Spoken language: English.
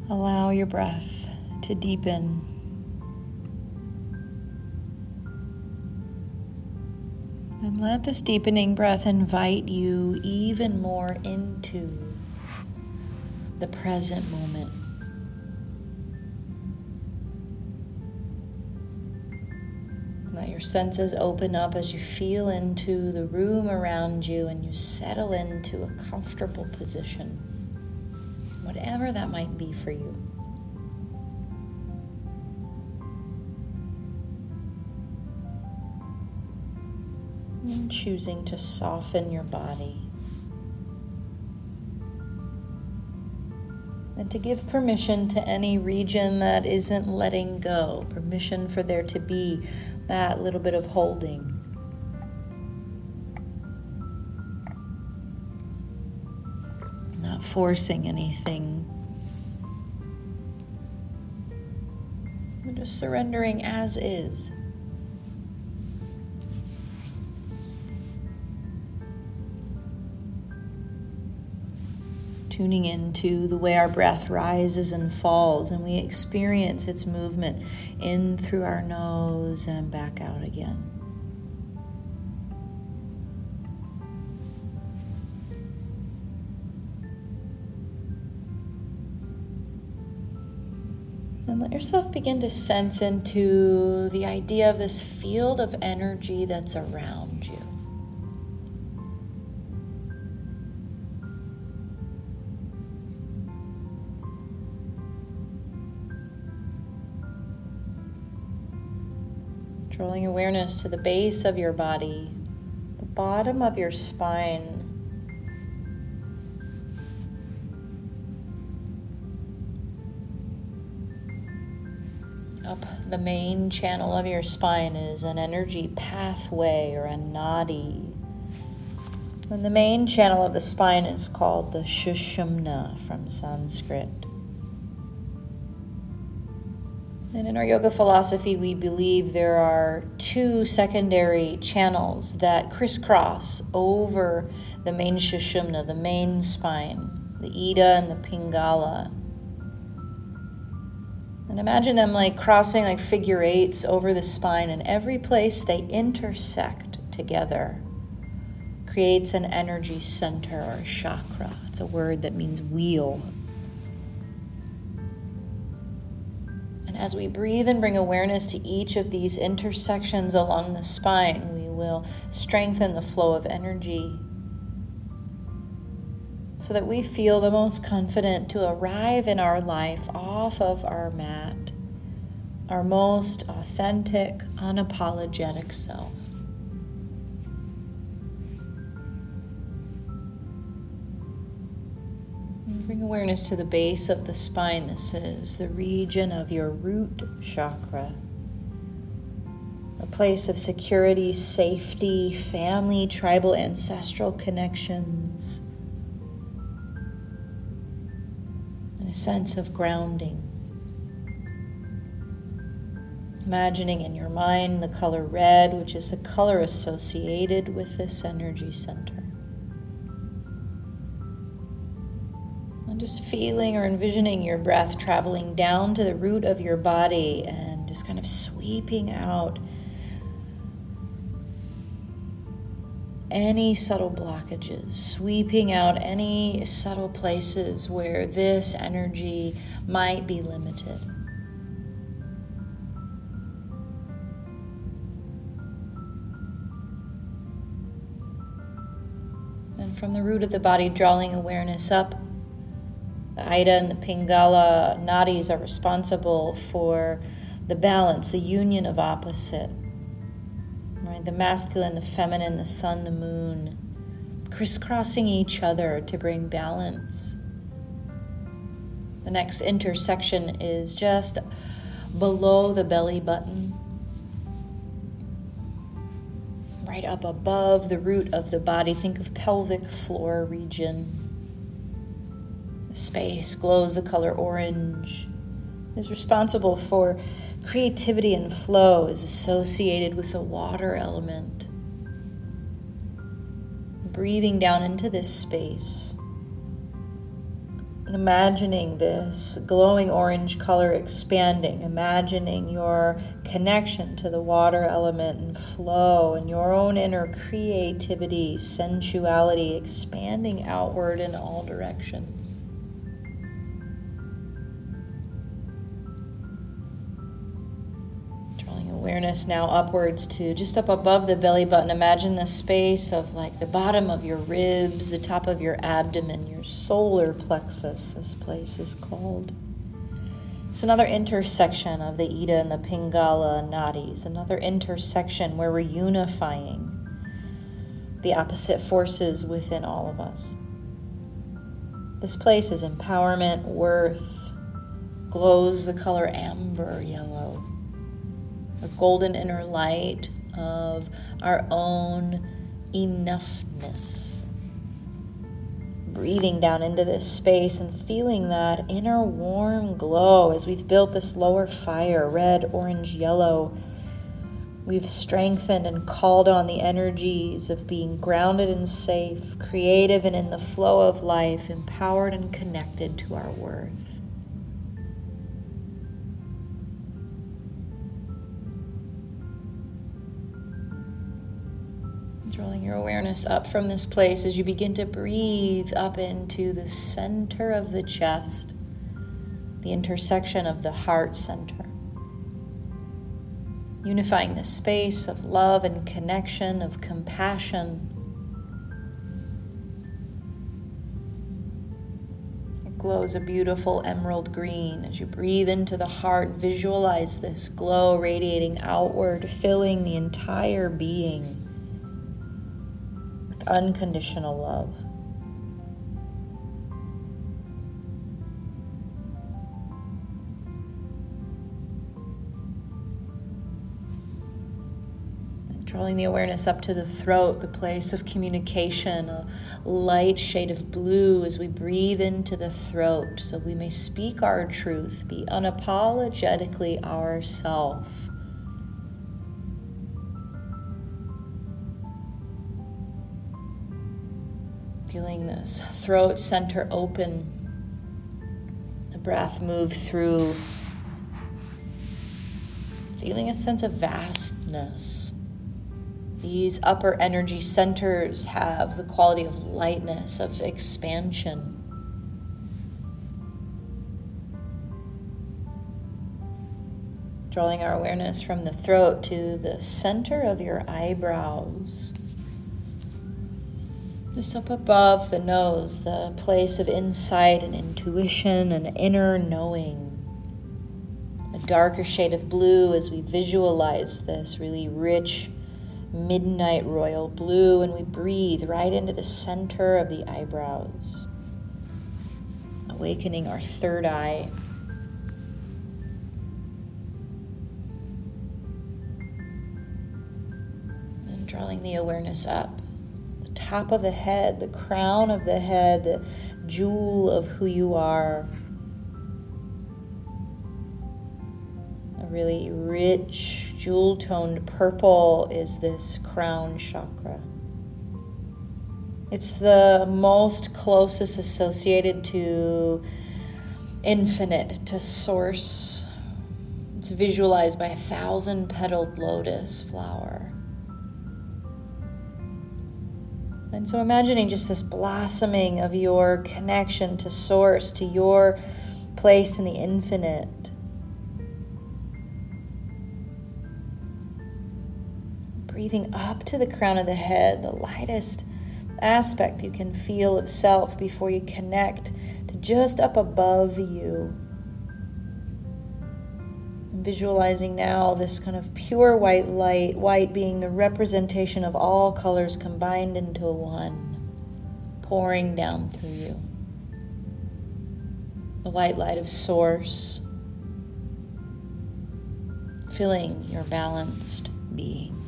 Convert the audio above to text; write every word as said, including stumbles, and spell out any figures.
Allow your breath to deepen. And let this deepening breath invite you even more into the present moment. Let your senses open up as you feel into the room around you and you settle into a comfortable position, whatever that might be for you. And choosing to soften your body. And to give permission to any region that isn't letting go. Permission for there to be that little bit of holding. Not forcing anything. But just surrendering as is. Tuning into the way our breath rises and falls, and we experience its movement in through our nose and back out again. And let yourself begin to sense into the idea of this field of energy that's around you. Drawing awareness to the base of your body, the bottom of your spine, up the main channel of your spine is an energy pathway or a nadi. And the main channel of the spine is called the Sushumna from Sanskrit. And in our yoga philosophy, we believe there are two secondary channels that crisscross over the main Sushumna, the main spine, the Ida and the Pingala. And imagine them like crossing like figure eights over the spine, and every place they intersect together creates an energy center or a chakra. It's a word that means wheel. As we breathe and bring awareness to each of these intersections along the spine, we will strengthen the flow of energy so that we feel the most confident to arrive in our life off of our mat, our most authentic, unapologetic self. Bring awareness to the base of the spine. This is the region of your root chakra. A place of security, safety, family, tribal, ancestral connections. And a sense of grounding. Imagining in your mind the color red, which is the color associated with this energy center. Just feeling or envisioning your breath traveling down to the root of your body and just kind of sweeping out any subtle blockages, sweeping out any subtle places where this energy might be limited. And from the root of the body, drawing awareness up. The Ida and the Pingala nadis are responsible for the balance, the union of opposite. Right? The masculine, the feminine, the sun, the moon, crisscrossing each other to bring balance. The next intersection is just below the belly button, right up above the root of the body. Think of pelvic floor region. The space glows the color orange, is responsible for creativity and flow, is associated with the water element. Breathing down into this space, Imagining this glowing orange color expanding, imagining your connection to the water element and flow and your own inner creativity, sensuality expanding outward in all directions. Awareness now upwards to just up above the belly button. Imagine the space of like the bottom of your ribs, the top of your abdomen, your solar plexus, this place is called. It's another intersection of the Ida and the Pingala nadis, another intersection where we're unifying the opposite forces within all of us. This place is empowerment, worth, glows the color amber yellow. A golden inner light of our own enoughness. Breathing down into this space and feeling that inner warm glow as we've built this lower fire, red, orange, yellow. We've strengthened and called on the energies of being grounded and safe, creative and in the flow of life, empowered and connected to our worth. Drawing your awareness up from this place as you begin to breathe up into the center of the chest, the intersection of the heart center. Unifying the space of love and connection, of compassion. It glows a beautiful emerald green as you breathe into the heart. Visualize this glow radiating outward, filling the entire being. Unconditional love. And drawing the awareness up to the throat, the place of communication, a light shade of blue as we breathe into the throat so we may speak our truth, be unapologetically ourselves. Feeling this throat center open, the breath move through, feeling a sense of vastness. These upper energy centers have the quality of lightness, of expansion. Drawing our awareness from the throat to the center of your eyebrows. Just up above the nose, the place of insight and intuition and inner knowing. A darker shade of blue as we visualize this really rich midnight royal blue, and we breathe right into the center of the eyebrows, awakening our third eye. And drawing the awareness up. Top of the head, the crown of the head, the jewel of who you are. A really rich, jewel-toned purple is this crown chakra. It's the most closest associated to infinite, to source. It's visualized by a thousand-petaled lotus flower. And so imagining just this blossoming of your connection to source, to your place in the infinite. Breathing up to the crown of the head, the lightest aspect you can feel of self before you connect to just up above you. Visualizing now this kind of pure white light, white being the representation of all colors combined into one, pouring down through you. The white light of source, filling your balanced being.